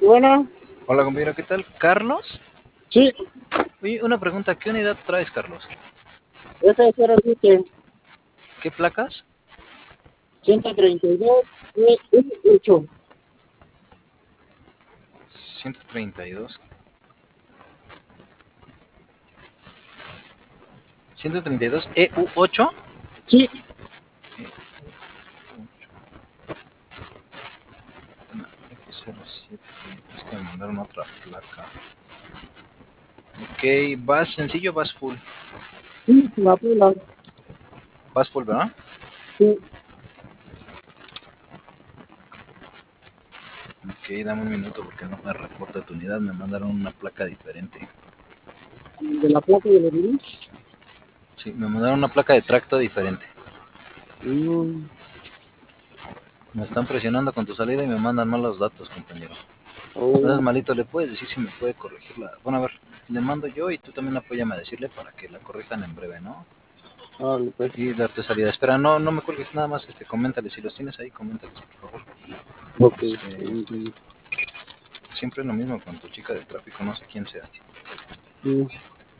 Bueno, Hola compañero, ¿qué tal? ¿Carlos? sí, Oye, una pregunta, ¿qué unidad traes, Carlos? F07, ¿Qué placas? 132, E8. 132. 132 EU8. Sí, F07. Es que me mandaron otra placa. Ok, ¿vas sencillo o vas full? sí, la pela, Vas full, ¿verdad? sí, Ok, dame un minuto porque no me reporta tu unidad, me mandaron una placa diferente. de la placa de Berlín. Sí, me mandaron una placa de tracto diferente. Mm, Me están presionando con tu salida y me mandan mal los datos, compañero. Entonces, oh, malito, ¿le puedes decir si me puede corregirla? Bueno, a ver, le mando yo y tú también apóyame a decirle para que la corrijan en breve, ¿no? vale, pues, Y darte salida. Espera, no me cuelgues nada más, coméntale. Si los tienes ahí, coméntales, por favor. ok. Este, siempre es lo mismo con tu chica de tráfico, no sé quién sea. Sí.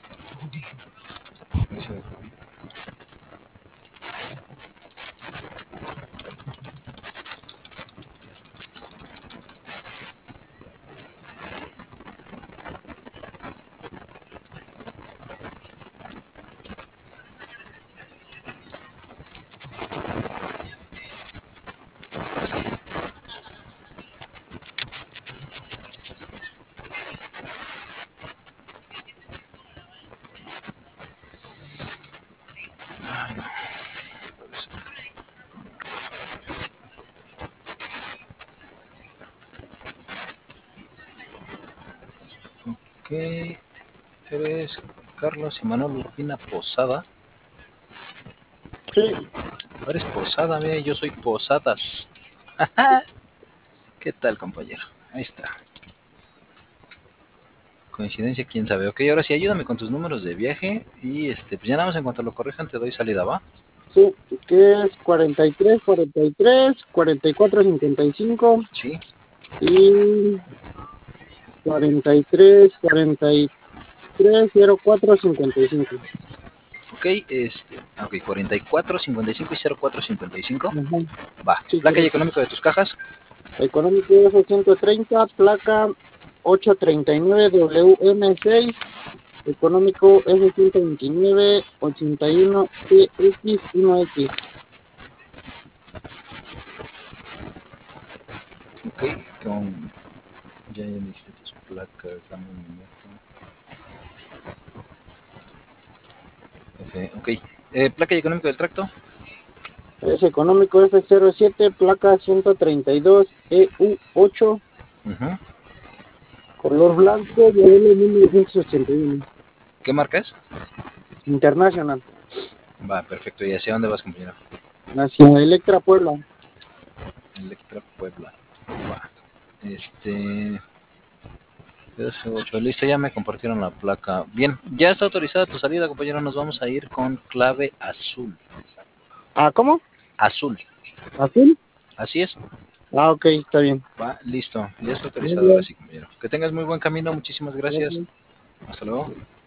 Ok, eres Carlos Imanol Urbina Posada. Sí, Eres Posada, mira, yo soy Posadas. ¿Qué tal, compañero? Ahí está. Coincidencia, quién sabe. Ok, ahora sí, ayúdame con tus números de viaje y pues ya nada más en cuanto lo corrijan te doy salida, ¿va? sí, que es 43, 43, 44, 55 Sí. y 43, 43, 04, 55. Ok, ok, 44, 55 y 04, 55. Ajá, Va. sí, Placa y correcto. económico de tus cajas. Económico F130, placa 839 WM6. Económico F129 81 TX1X. Ok, con. Ya me dijiste tus placas, dame un minuto. Ok. Placa y económico del tracto. Es económico F07, placa 132 EU8, Ujú. color blanco, modelo 1981. ¿Qué marca es? Internacional, Va, perfecto. ¿Y hacia dónde vas, compañero? hacia Electra Puebla. Electra Puebla. Va. Este. 8, listo, ya me compartieron la placa. Bien, ya está autorizada tu salida, compañero. Nos vamos a ir con clave azul. Ah, ¿cómo? Azul. ¿Azul? Así es. Ah, ok, está bien. Va, listo. Ya está Muy autorizado ahora bien. sí, compañero. Que tengas muy buen camino. Muchísimas gracias. Gracias. Hasta luego.